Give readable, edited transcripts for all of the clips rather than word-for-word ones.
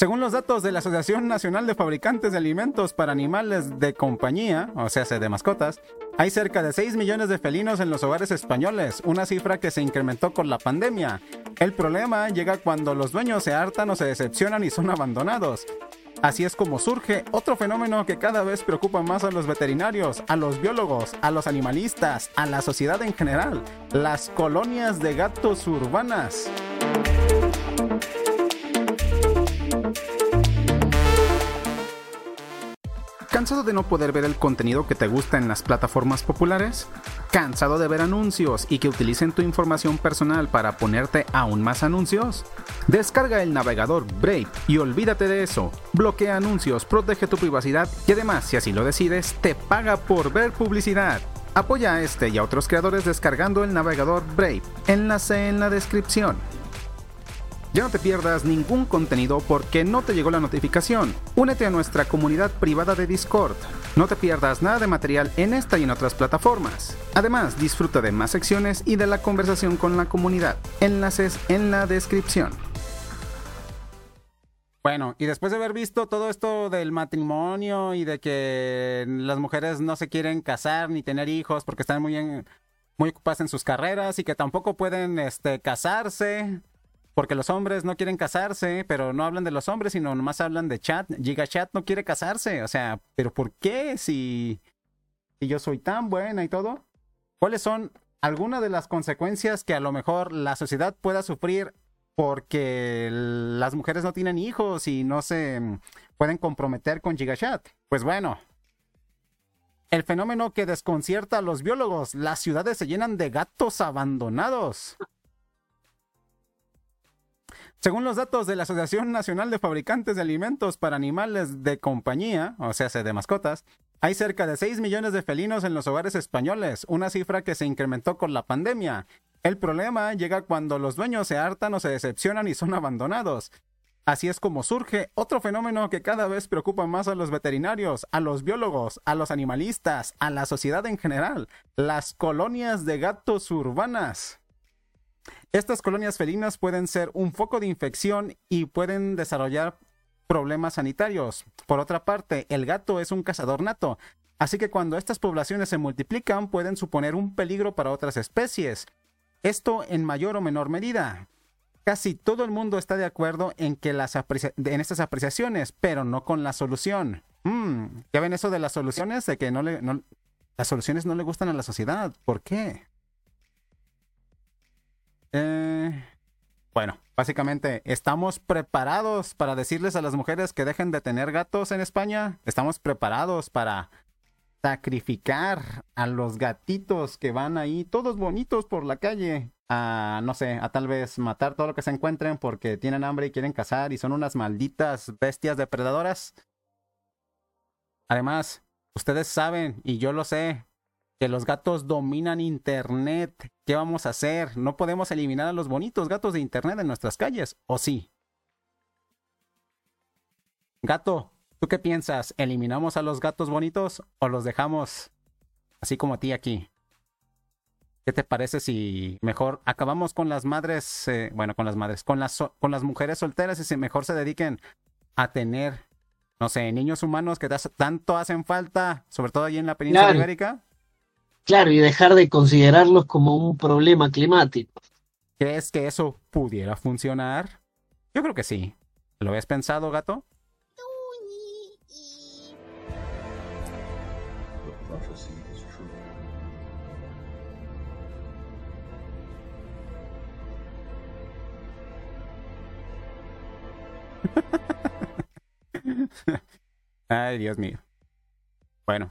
Según los datos de la Asociación Nacional de Fabricantes de Alimentos para Animales de Compañía, o sea, de mascotas, hay cerca de 6 millones de felinos en los hogares españoles, una cifra que se incrementó con la pandemia. El problema llega cuando los dueños se hartan o se decepcionan y son abandonados. Así es como surge otro fenómeno que cada vez preocupa más a los veterinarios, a los biólogos, a los animalistas, a la sociedad en general: las colonias de gatos urbanas. ¿Cansado de no poder ver el contenido que te gusta en las plataformas populares? ¿Cansado de ver anuncios y que utilicen tu información personal para ponerte aún más anuncios? Descarga el navegador Brave y olvídate de eso. Bloquea anuncios, protege tu privacidad y además, si así lo decides, te paga por ver publicidad. Apoya a este y a otros creadores descargando el navegador Brave. Enlace en la descripción. Ya no te pierdas ningún contenido porque no te llegó la notificación. Únete a nuestra comunidad privada de Discord. No te pierdas nada de material en esta y en otras plataformas. Además, disfruta de más secciones y de la conversación con la comunidad. Enlaces en la descripción. Bueno, y después de haber visto todo esto del matrimonio y de que las mujeres no se quieren casar ni tener hijos porque están muy ocupadas en sus carreras y que tampoco pueden casarse, porque los hombres no quieren casarse, pero no hablan de los hombres, sino nomás hablan de Chat. GigaChat no quiere casarse, o sea, ¿pero por qué? Si yo soy tan buena y todo. ¿Cuáles son algunas de las consecuencias que a lo mejor la sociedad pueda sufrir porque las mujeres no tienen hijos y no se pueden comprometer con GigaChat? Pues bueno, el fenómeno que desconcierta a los biólogos: las ciudades se llenan de gatos abandonados. Según los datos de la Asociación Nacional de Fabricantes de Alimentos para Animales de Compañía, o sea, de mascotas, hay cerca de 6 millones de felinos en los hogares españoles, una cifra que se incrementó con la pandemia. El problema llega cuando los dueños se hartan o se decepcionan y son abandonados. Así es como surge otro fenómeno que cada vez preocupa más a los veterinarios, a los biólogos, a los animalistas, a la sociedad en general: las colonias de gatos urbanas. Estas colonias felinas pueden ser un foco de infección y pueden desarrollar problemas sanitarios. Por otra parte, el gato es un cazador nato, así que cuando estas poblaciones se multiplican pueden suponer un peligro para otras especies. Esto en mayor o menor medida. Casi todo el mundo está de acuerdo en estas apreciaciones, pero no con la solución. ¿Ya ven eso de las soluciones? De que las soluciones no le gustan a la sociedad. ¿Por qué? Bueno, básicamente, ¿estamos preparados para decirles a las mujeres que dejen de tener gatos en España? ¿Estamos preparados para sacrificar a los gatitos que van ahí todos bonitos por la calle? No sé, a tal vez matar todo lo que se encuentren porque tienen hambre y quieren cazar y son unas malditas bestias depredadoras. Además, ustedes saben, y yo lo sé, que los gatos dominan internet. ¿Qué vamos a hacer? No podemos eliminar a los bonitos gatos de internet en nuestras calles, ¿o sí? Gato, ¿tú qué piensas? ¿Eliminamos a los gatos bonitos o los dejamos así como a ti aquí? ¿Qué te parece si mejor acabamos con las madres, con las mujeres solteras y si mejor se dediquen a tener, no sé, niños humanos que tanto hacen falta, sobre todo allí en la península ibérica? Claro, y dejar de considerarlos como un problema climático. ¿Crees que eso pudiera funcionar? Yo creo que sí. ¿Lo habías pensado, gato? Ay, Dios mío. Bueno,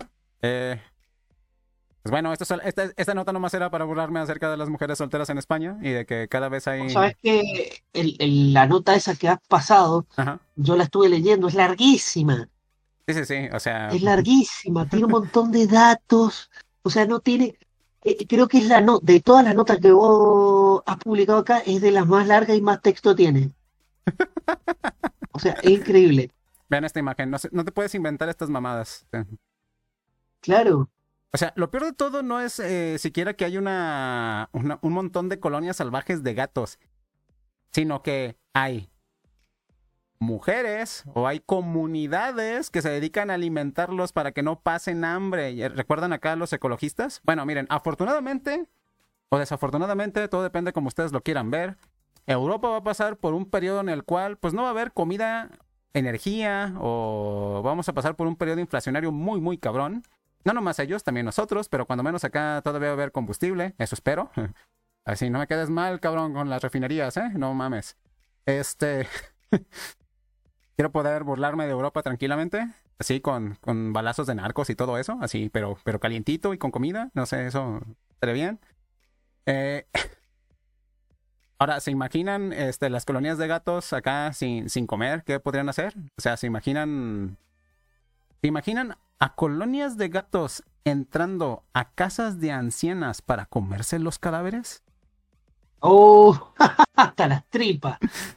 pues bueno, esta nota nomás era para burlarme acerca de las mujeres solteras en España y de que cada vez hay... Sabes que la nota esa que has pasado, Ajá. yo la estuve leyendo, es larguísima. Sí, o sea... Es larguísima, tiene un montón de datos. O sea, no tiene. Creo que es de todas las notas que vos has publicado acá, es de las más largas y más texto tiene. O sea, es increíble. Vean esta imagen, no te puedes inventar estas mamadas. Claro. O sea, lo peor de todo no es siquiera que hay un montón de colonias salvajes de gatos, sino que hay mujeres o hay comunidades que se dedican a alimentarlos para que no pasen hambre. ¿Recuerdan acá los ecologistas? Bueno, miren, afortunadamente o desafortunadamente, todo depende como ustedes lo quieran ver. Europa va a pasar por un periodo en el cual pues no va a haber comida, energía, o vamos a pasar por un periodo inflacionario muy, muy cabrón. No nomás ellos, también nosotros, pero cuando menos acá todavía va a haber combustible, eso espero. Así no me quedes mal, cabrón, con las refinerías, ¿eh? No mames. Quiero poder burlarme de Europa tranquilamente, así con balazos de narcos y todo eso, así, pero calientito y con comida, no sé, eso estaría bien. Ahora, ¿se imaginan las colonias de gatos acá sin comer? ¿Qué podrían hacer? O sea, ¿se imaginan a colonias de gatos entrando a casas de ancianas para comerse los cadáveres? Oh, hasta las tripas.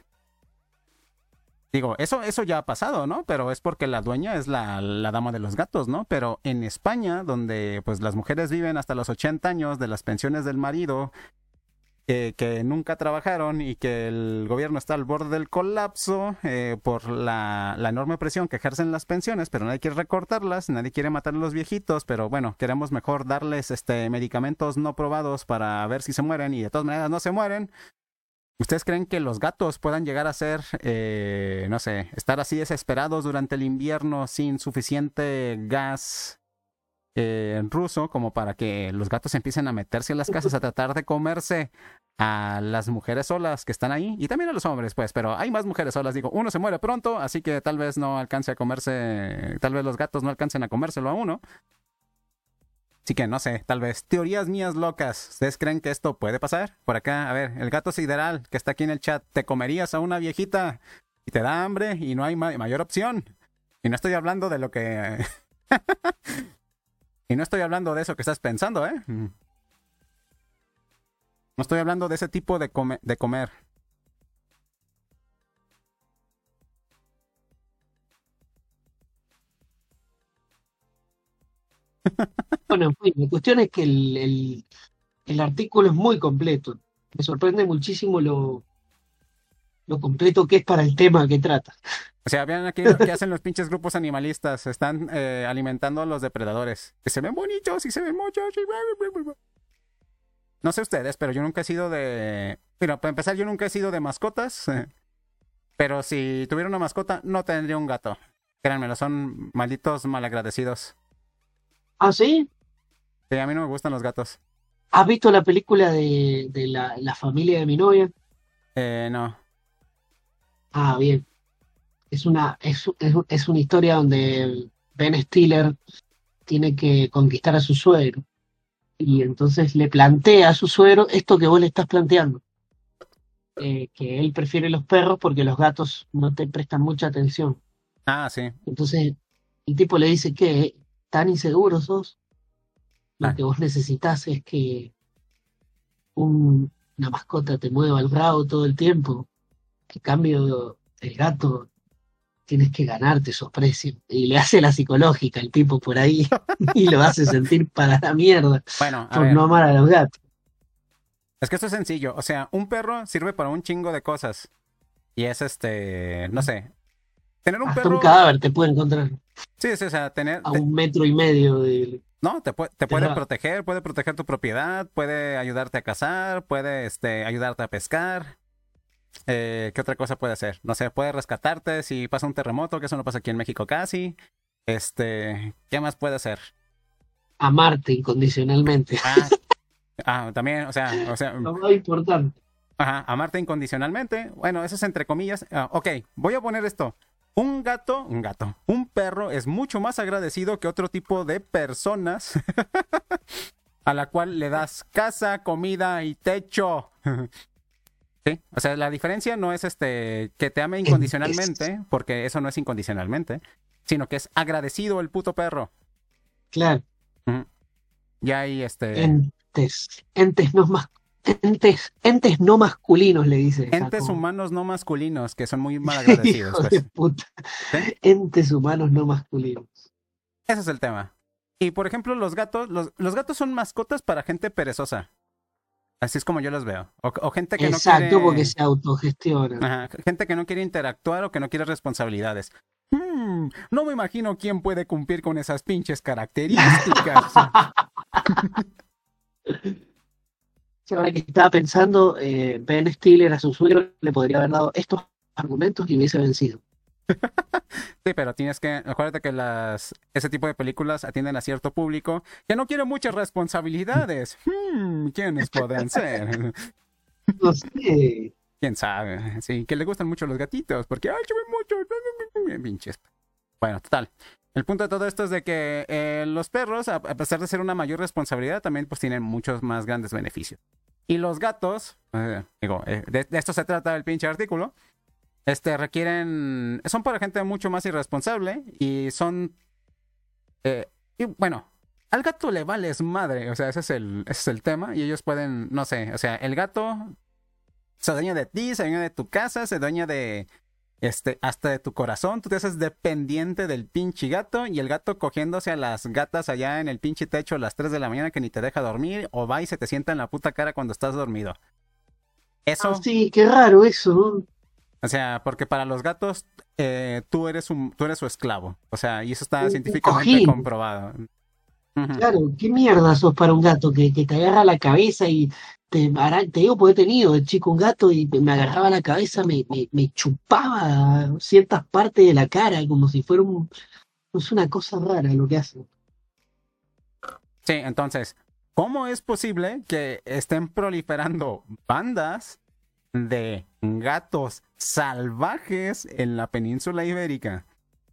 Digo, eso ya ha pasado, ¿no? Pero es porque la dueña es la dama de los gatos, ¿no? Pero en España, donde pues las mujeres viven hasta los 80 años de las pensiones del marido, que nunca trabajaron y que el gobierno está al borde del colapso por la enorme presión que ejercen las pensiones, pero nadie quiere recortarlas, nadie quiere matar a los viejitos, pero bueno, queremos mejor darles medicamentos no probados para ver si se mueren y de todas maneras no se mueren. ¿Ustedes creen que los gatos puedan llegar a ser, no sé, estar así desesperados durante el invierno sin suficiente gas ruso como para que los gatos empiecen a meterse en las casas a tratar de comerse a las mujeres solas que están ahí? Y también a los hombres, pues, pero hay más mujeres solas. Digo, uno se muere pronto, así que tal vez no alcance a comerse, tal vez los gatos no alcancen a comérselo a uno. Así que no sé, tal vez teorías mías locas. ¿Ustedes creen que esto puede pasar? Por acá, a ver, el gato sideral que está aquí en el chat. ¿Te comerías a una viejita y te da hambre y no hay mayor opción? Y no estoy hablando de lo que... Y no estoy hablando de eso que estás pensando, ¿eh? No estoy hablando de ese tipo de comer. Bueno, en fin, la cuestión es que el artículo es muy completo. Me sorprende muchísimo lo completo que es para el tema que trata. O sea, vean aquí lo que hacen los pinches grupos animalistas. Están alimentando a los depredadores. Que se ven bonitos y se ven muchos. No sé ustedes, pero yo nunca he sido de... Bueno, para empezar, yo nunca he sido de mascotas. Pero si tuviera una mascota, no tendría un gato. Créanmelo, son malditos malagradecidos. ¿Ah, sí? Sí, a mí no me gustan los gatos. ¿Has visto la película de la familia de mi novia? No. Ah, bien. Es una historia donde Ben Stiller tiene que conquistar a su suegro. Y entonces le plantea a su suegro esto que vos le estás planteando. Que él prefiere los perros porque los gatos no te prestan mucha atención. Ah, sí. Entonces el tipo le dice que tan inseguro sos, lo Ah. que vos necesitas es que una mascota te mueva el bravo todo el tiempo. En cambio, el gato tienes que ganarte esos precios. Y le hace la psicológica el tipo por ahí y lo hace sentir para la mierda Bueno, a por ver. no amar a los gatos. Es que esto es sencillo. O sea, un perro sirve para un chingo de cosas. Y es no sé. Tener un Hasta perro... un cadáver te puede encontrar Sí, sí, o sea, a 1,5 metros de... No, te puede Ajá. proteger tu propiedad, puede ayudarte a cazar, puede ayudarte a pescar. ¿Qué otra cosa puede hacer? No sé, puede rescatarte si pasa un terremoto, que eso no pasa aquí en México casi. ¿Qué más puede hacer? Amarte incondicionalmente. También, o sea, Lo más importante. ajá, amarte incondicionalmente. Bueno, eso es entre comillas. Ok, voy a poner esto. Un perro es mucho más agradecido que otro tipo de personas a la cual le das casa, comida y techo. Sí, o sea, la diferencia no es que te ame incondicionalmente, porque eso no es incondicionalmente, sino que es agradecido el puto perro. Claro. Ujú. Y hay Entes entes no masculinos, le dice acá, entes como, humanos no masculinos que son muy mal agradecidos, hijo de pues. puta. ¿Sí? Entes humanos no masculinos. Ese es el tema. Y por ejemplo, los gatos son mascotas para gente perezosa. Así es como yo los veo. O gente que no Exacto, porque quiere, se autogestionan. ajá, gente que no quiere interactuar o que no quiere responsabilidades. No me imagino quién puede cumplir con esas pinches características. Ahora que estaba pensando, Ben Stiller a su suegro le podría haber dado estos argumentos y hubiese vencido. Sí, pero tienes que, acuérdate que ese tipo de películas atienden a cierto público que no quiere muchas responsabilidades. ¿Quiénes podrán ser? No sé. ¿Quién sabe? Sí, que le gustan mucho los gatitos, porque ¡ay, se ven mucho! Pinches. Bueno, total. El punto de todo esto es de que los perros, a pesar de ser una mayor responsabilidad, también pues tienen muchos más grandes beneficios. Y los gatos, de esto se trata el pinche artículo, son para gente mucho más irresponsable y y bueno, al gato le vales madre, o sea, ese es el tema y ellos pueden, no sé, o sea, el gato se dueña de ti, se dueña de tu casa, se dueña de, hasta de tu corazón, tú te haces dependiente del pinche gato y el gato cogiéndose a las gatas allá en el pinche techo a las 3 de la mañana que ni te deja dormir o va y se te sienta en la puta cara cuando estás dormido. Ah, Eso, sí, qué raro eso, ¿no? o sea, porque para los gatos tú eres su esclavo, o sea, y eso está Un científicamente cojín. comprobado. Ujú. Claro, ¿qué mierda sos para un gato que te agarra la cabeza y te digo porque he tenido de chico un gato y me agarraba la cabeza, me chupaba ciertas partes de la cara como si fuera es una cosa rara lo que hace. Sí, entonces, ¿cómo es posible que estén proliferando bandas de gatos salvajes en la península ibérica?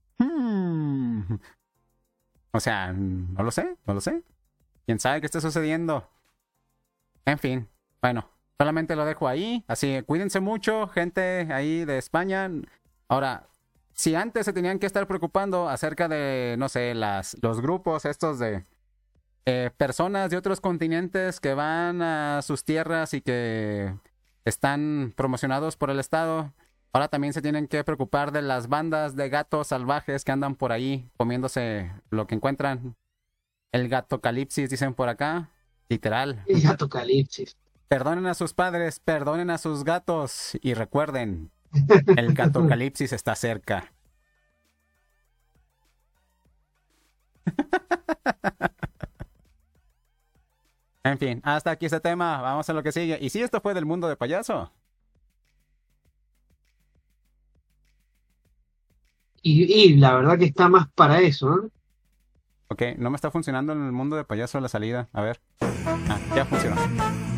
O sea, no lo sé, no lo sé. ¿Quién sabe qué está sucediendo? En fin, bueno, solamente lo dejo ahí. Así, cuídense mucho, gente ahí de España. Ahora, si antes se tenían que estar preocupando acerca de, no sé, los grupos estos de personas de otros continentes que van a sus tierras y que están promocionados por el Estado. Ahora también se tienen que preocupar de las bandas de gatos salvajes que andan por ahí comiéndose lo que encuentran. El gato calipsis, dicen por acá. Literal. El gato calipsis. Perdonen a sus padres, perdonen a sus gatos y recuerden, el gato calipsis está cerca. En fin, hasta aquí este tema. Vamos a lo que sigue. Y si esto fue del mundo de payaso. Y la verdad que está más para eso, ¿no? Ok, no me está funcionando en el mundo de payaso la salida. A ver. Ah, ya funcionó.